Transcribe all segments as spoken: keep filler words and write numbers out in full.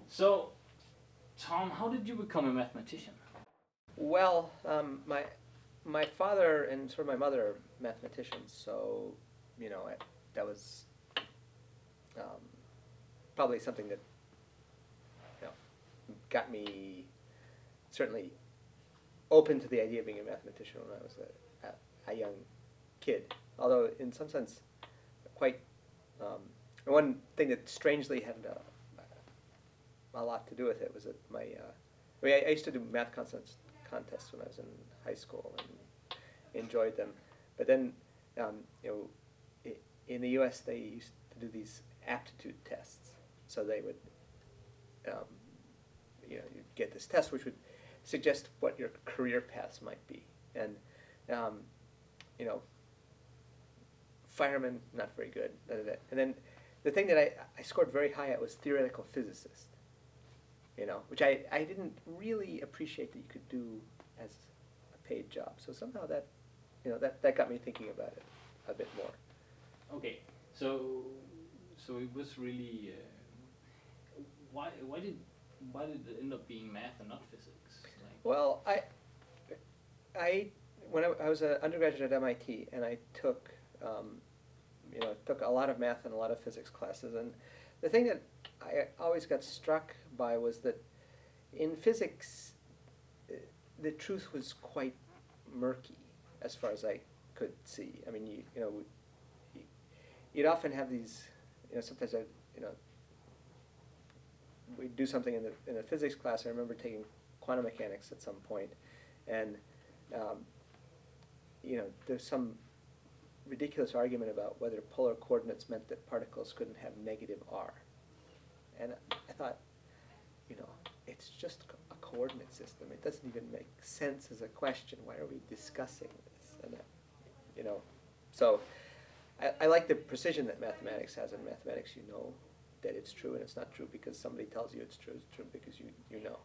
So, Tom, how did you become a mathematician? Well, um, my my father and sort of my mother are mathematicians, so you know I, that was um, probably something that you know got me certainly open to the idea of being a mathematician when I was a, a, a young kid. Although in some sense, quite um, one thing that strangely had a, a lot to do with it was that my uh, I mean I, I used to do math contests contests when I was in high school and enjoyed them, but then um, you know I, in the U S they used to do these aptitude tests, so they would um, you know you'd get this test which would suggest what your career paths might be, and um, you know fireman not very good, da, da, da. And then the thing that I, I scored very high at was theoretical physicist, you know, which I, I didn't really appreciate that you could do as a paid job. So somehow that, you know, that, that got me thinking about it a bit more. Okay, so so it was really uh, why why did why did it end up being math and not physics? Like, Well, I, I when I, I was an undergraduate at M I T, and I took, um, you know, took a lot of math and a lot of physics classes, and the thing that I always got struck by was that in physics, uh, the truth was quite murky as far as I could see. I mean, you, you know, you, you'd often have these, you know, sometimes I, you know, we'd do something in the in a physics class. I remember taking quantum mechanics at some point, and um, you know, there's some ridiculous argument about whether polar coordinates meant that particles couldn't have negative r. And I thought, you know, it's just a coordinate system. It doesn't even make sense as a question. Why are we discussing this? And that, you know, so I, I like the precision that mathematics has. In mathematics, you know that it's true, and it's not true because somebody tells you it's true. It's true because you you know.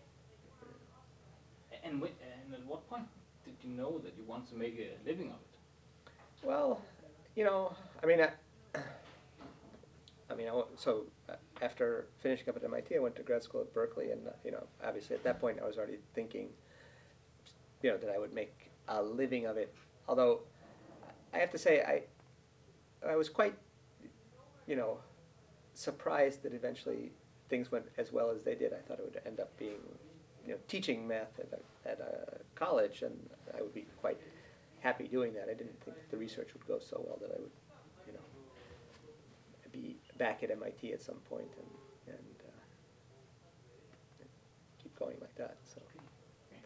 and wh- and at what point did you know that you wanted to make a living of it? Well, you know, I mean, I, I mean, I, wa- so uh, after finishing up at M I T, I went to grad school at Berkeley, and uh, you know, obviously at that point, I was already thinking, you know, that I would make a living of it. Although, I have to say, I, I was quite, you know, surprised that eventually things went as well as they did. I thought it would end up being, you know, teaching math at a, at a college, and I would be quite happy doing that. I didn't think that the research would go so well that I would, you know, be back at M I T at some point and, and uh, keep going like that. So. Okay.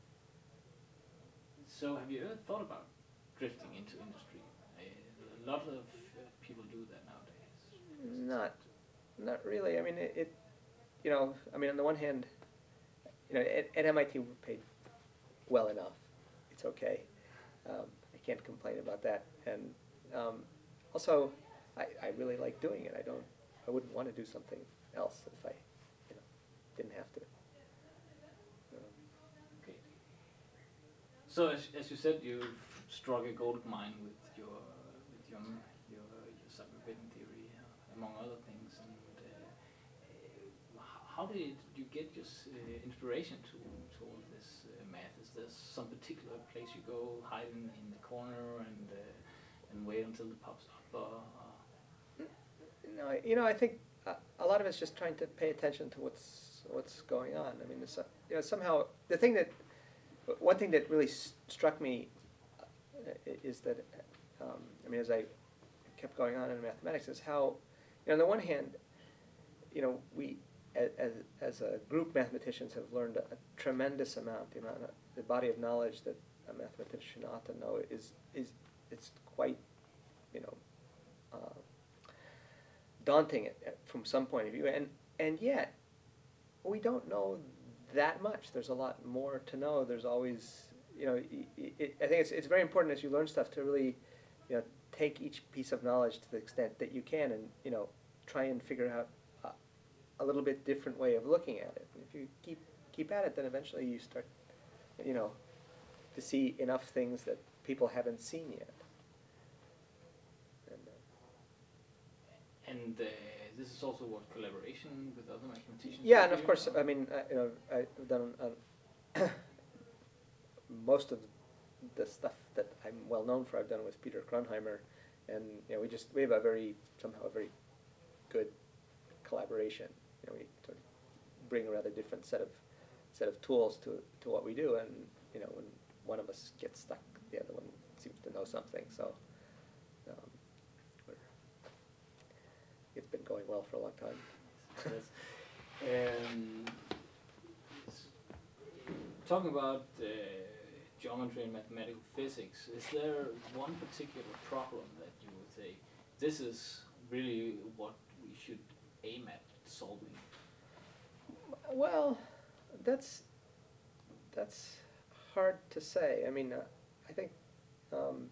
So have you ever thought about drifting into industry? A lot of uh, people do that nowadays. Not, not really. I mean, it, it, you know, I mean, on the one hand, you know, at, at M I T we're paid well enough. It's okay. Um, I can't complain about that. And um, also, I, I really like doing it. I don't, I wouldn't want to do something else if I, you know, didn't have to. Um, Okay. So as, as you said, you've struck a gold mine with your with your your, your cyberbitting theory, uh, among other things. And uh, uh, how did you get your uh, inspiration to to all this uh, math? Is there some particular place you go, hide in, in the corner, and uh, and wait until it pops up? Or, uh, No, you know, I think a, a lot of it's just trying to pay attention to what's what's going on. I mean, it's, uh, you know, somehow the thing that one thing that really s- struck me uh, is that um, I mean, as I kept going on in mathematics, is how, you know, on the one hand, you know, we a- as as a group, mathematicians have learned a, a tremendous amount. The amount of the body of knowledge that a mathematician ought to know is is it's quite, you know. Uh, daunting at, at, from some point of view, and and yet we don't know that much. There's a lot more to know. There's always, you know, it, it, I think it's it's very important as you learn stuff to really, you know, take each piece of knowledge to the extent that you can, and you know, try and figure out a, a little bit different way of looking at it. And if you keep keep at it, then eventually you start, you know, to see enough things that people haven't seen yet. And, uh, and uh, this is also what collaboration with other mathematicians Yeah, and of course, I mean, I, you know, I've done uh, most of the stuff that I'm well known for. I've done with Peter Kronheimer, and you know, we just we have a very somehow a very good collaboration. You know, we sort of bring a rather different set of set of tools to to what we do, and you know, when one of us gets stuck, the other one seems to know something. So um, we're, it's been going well for a long time. Yes. Um, s- talking about uh, geometry and mathematical physics, is there one particular problem that you would say this is really what we should aim at solving? Well, that's that's hard to say. I mean, uh, I think um,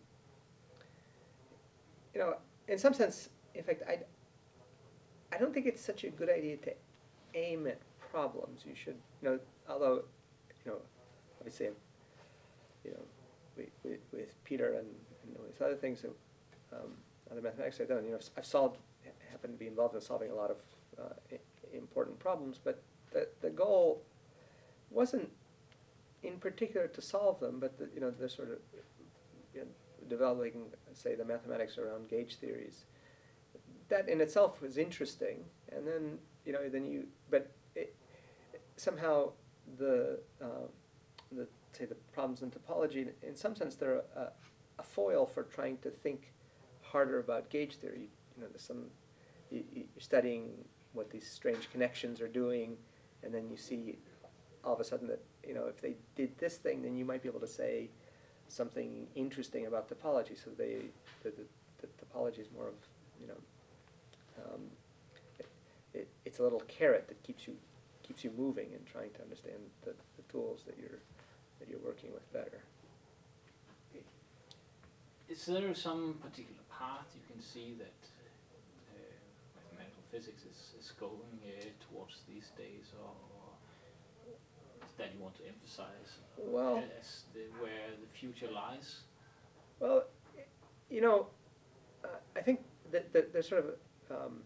you know, in some sense, in fact, I I don't think it's such a good idea to aim at problems. You should, you know, although, you know, obviously, you know, we, we, with Peter and, and with other things that um, other mathematics I've done, you know, I've solved, happen to be involved in solving a lot of uh, I- important problems, but the the goal wasn't in particular to solve them, but the, you know, the sort of you know, developing, say, the mathematics around gauge theories. That in itself was interesting, and then you know, then you, but it, somehow the uh, the say the problems in topology, in some sense, they're a, a foil for trying to think harder about gauge theory. You know, there's some you, you're studying what these strange connections are doing, and then you see all of a sudden that you know if they did this thing, then you might be able to say something interesting about topology. So they the, the, the topology is more of you know. Um, it, it, it's a little carrot that keeps you keeps you moving and trying to understand the, the tools that you're that you're working with better. Is there some particular path you can see that uh, mathematical physics is, is going uh, towards these days, or, or that you want to emphasize Well, as the, where the future lies? Well, you know, uh, I think that, that there's sort of um,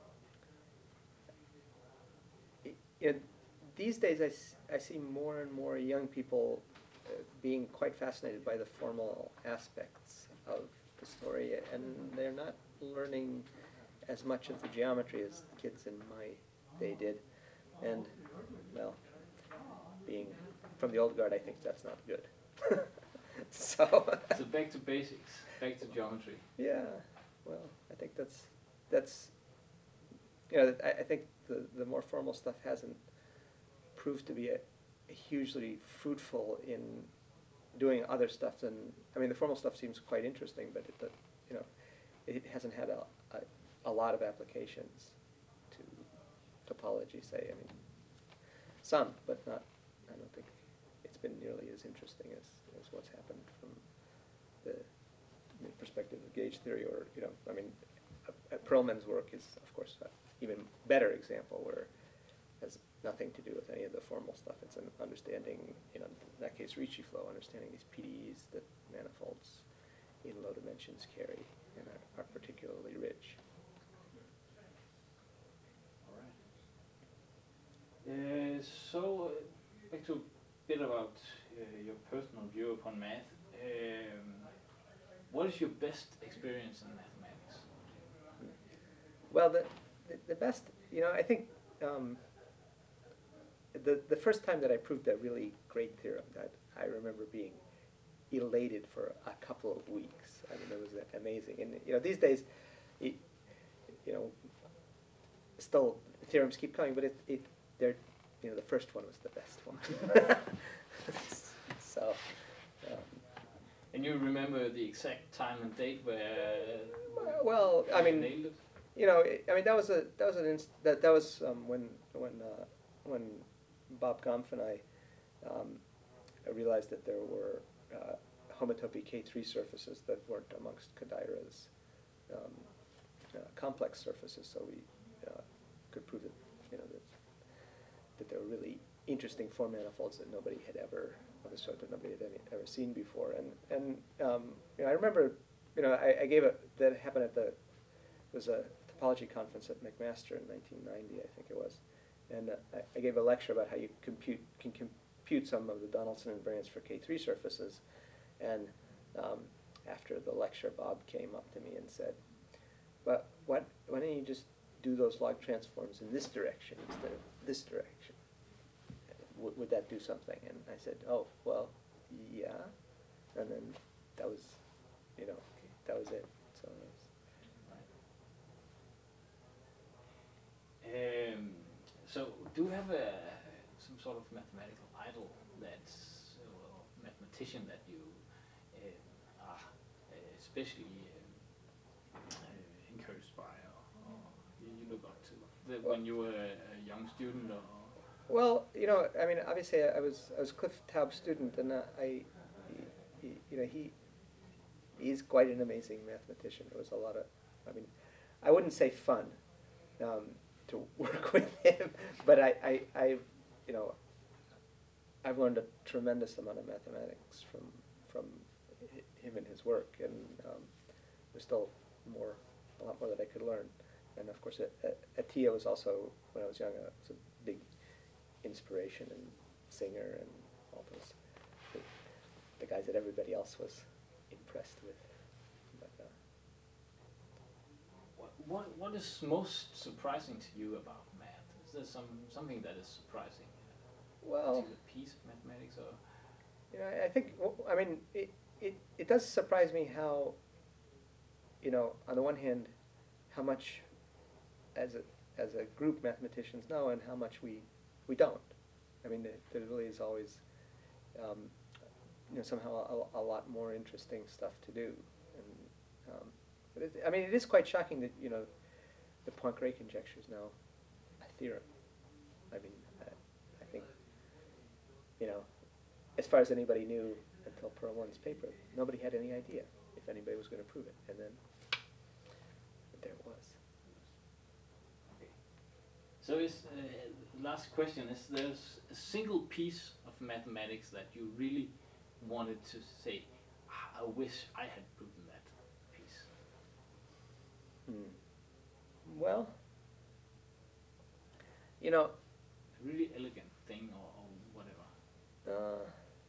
you know, these days I, s- I see more and more young people uh, being quite fascinated by the formal aspects of the story, and they're not learning as much of the geometry as the kids in my day did. And, well, being from the old guard, I think that's not good. so. So back to basics, back to geometry. Yeah, well, I think that's that's you know I, I think the the more formal stuff hasn't proved to be a, a hugely fruitful in doing other stuff than I mean the formal stuff seems quite interesting, but it you know it hasn't had a, a a lot of applications to topology, say. I mean some, but not. I don't think it's been nearly as interesting as, as what's happened from the the perspective of gauge theory, or you know, I mean, uh, Perlman's work is, of course, an even better example where it has nothing to do with any of the formal stuff. It's an understanding, you know, in that case, Ricci flow, understanding these P D Es that manifolds in low dimensions carry and are, are particularly rich. All right. Uh, so, uh, back to a bit about uh, your personal view upon math. Um, What is your best experience in mathematics? Well, the, the, the best, you know, I think um, the, the first time that I proved a really great theorem, that I remember being elated for a couple of weeks. I mean, it was amazing. And, you know, these days, it, you know, still theorems keep coming, but it, it, they're, you know, the first one was the best one. so. Um, And you remember the exact time and date where? Well, I mean, nailed it? you know, I mean that was a that was an inst- that that was um, when when uh, when Bob Gompf and I um, realized that there were uh, homotopy K three surfaces that weren't amongst Kodaira's um, uh, complex surfaces, so we uh, could prove that you know that that there were really interesting four manifolds that nobody had ever of a sort that nobody had any, ever seen before. And and um, you know, I remember, you know, I, I gave it that happened at the it was a topology conference at McMaster in nineteen ninety, I think it was, and uh, I, I gave a lecture about how you compute can compute some of the Donaldson invariants for K three surfaces, and um, after the lecture, Bob came up to me and said, "But what? Why don't you just do those log transforms in this direction instead of this direction? W- would that do something?" And I said, "Oh, well, yeah." And then that was, you know, that was it. So. It was, Um, so, do you have a some sort of mathematical idol that's or mathematician that you uh, are uh, especially uh, uh, encouraged by, or, or you, you look up to the, Well- when you were a, a young student, or Well, you know, I mean, obviously, I was I was Cliff Taub's student, and uh, I, he, he, you know, he he's quite an amazing mathematician. It was a lot of, I mean, I wouldn't say fun um, to work with him, but I, I, I, you know, I've learned a tremendous amount of mathematics from from hi- him and his work, and um, there's still more, a lot more that I could learn. And of course, Atiyah was also, when I was young, uh, was a big inspiration and singer and all those, the, the guys that everybody else was impressed with. But, uh, what, what what is most surprising to you about math? Is there some something that is surprising well, to the piece of mathematics, or you know, I, I think, w- I mean, it, it, it does surprise me how, you know, on the one hand, how much as a, as a group mathematicians know and how much we, we don't. I mean, there, there really is always, um, you know, somehow a, a lot more interesting stuff to do. And, um, but it, I mean, it is quite shocking that, you know, the Poincare conjecture is now a theorem. I mean, I, I think, you know, as far as anybody knew until Pearl One's paper, nobody had any idea if anybody was going to prove it. And then there it was. okay. So is uh, last question: is there's a single piece of mathematics that you really wanted to say, "Ah, I wish I had proven that piece"? Hmm. Well, you know, A really elegant thing, or, or whatever. uh,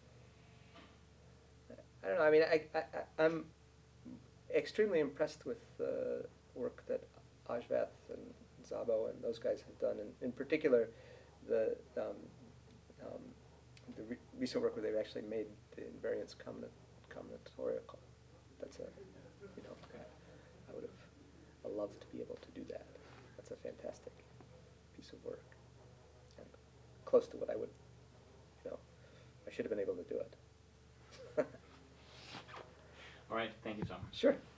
I don't know. I mean, I, I, I- I'm extremely impressed with the work that Ajvath and Szabo and those guys have done, and in particular, the um, um, the re- recent work where they've actually made the invariance combina- combinatorial. That's a, you know, Okay. I would have loved to be able to do that. That's a fantastic piece of work, and close to what I would, you know, I should have been able to do it. All right. Thank you, Tom. Sure.